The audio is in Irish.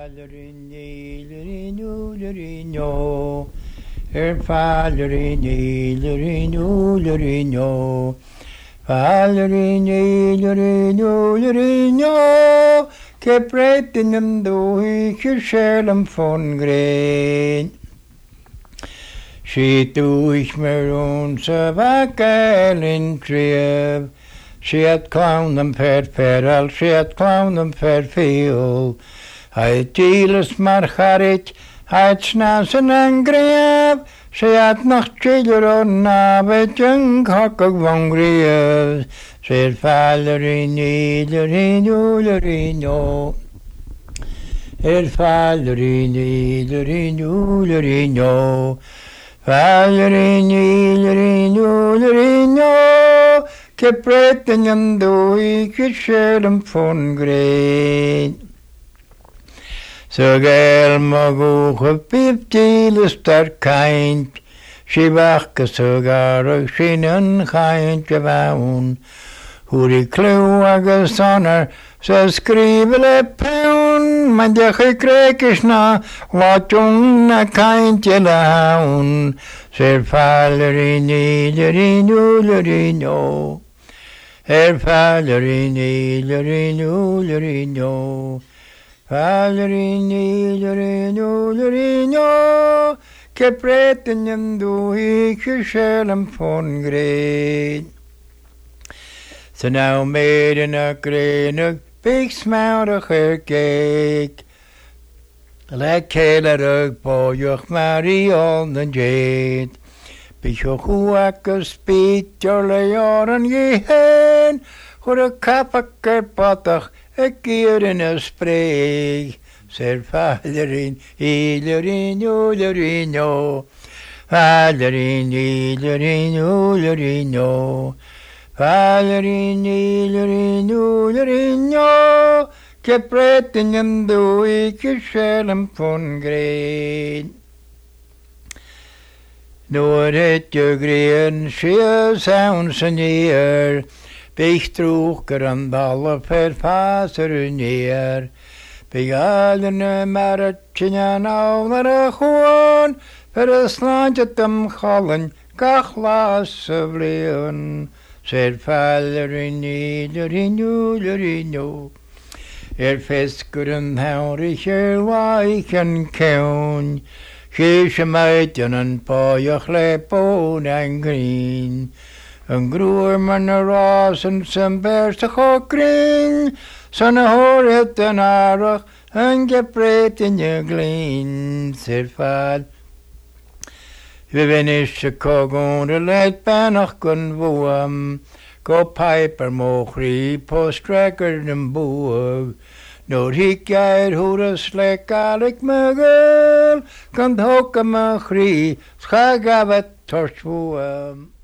Fallerino, fallerino, fallerino, che pretenendo che scherm von Gren. Sie durch mir unser Wackeln trieb, sie hat clown am Pferd, sie hat clown am Pferd viel. Heit Tieles Marcharit, heit Schnasen en Greb, sie hat noch Chiller und Nabet jung hockig von Greb. Sie hat Fallerino, Fallerino, Fallerino, che pretenendo che scherm von Gren. Så gel mag piptiles der keint, sie wache sogar och sinnen keint gewaun. Hur I kloa sonner, så skrivele peun, men de gekrekesna, wat unna keint gelaun. Ser fallerino, fallerino, Fallerino, che pretenendo che scherm von Gren. So now made in a green, big smoutig cake. Like Kellerug, boyuch Marion and Jade. Bichoch uakke speed, jolly oren gehen, voor a kapakke potach, ik keer in een spreek. Ser Fallerino, Fallerino, Fallerino, che pretenendo che scherm von Gren. Noor het je green, schee sounds en hier, Bich droeger aan alle verfaseren neer. Bich alle mertjen en ouder gewoon, per een slaantje tem gallen, kach lasse vleeuwen. Ser Fallerino, fiskeren hauriger weichen keun, Geesje meidjen en pooiig lepoon en green. Een groer met een rozen zijn berstig ook green. Zo'n hoor het en aardig en gepreet in je gleen. Ser Fall. We wennische kogon de leid bijna kun woem. Go pijper mogrie postrekker den boer. Noor hik jij hoe de slekalik megel. Kan hokken me grie. Schag af het torswoem.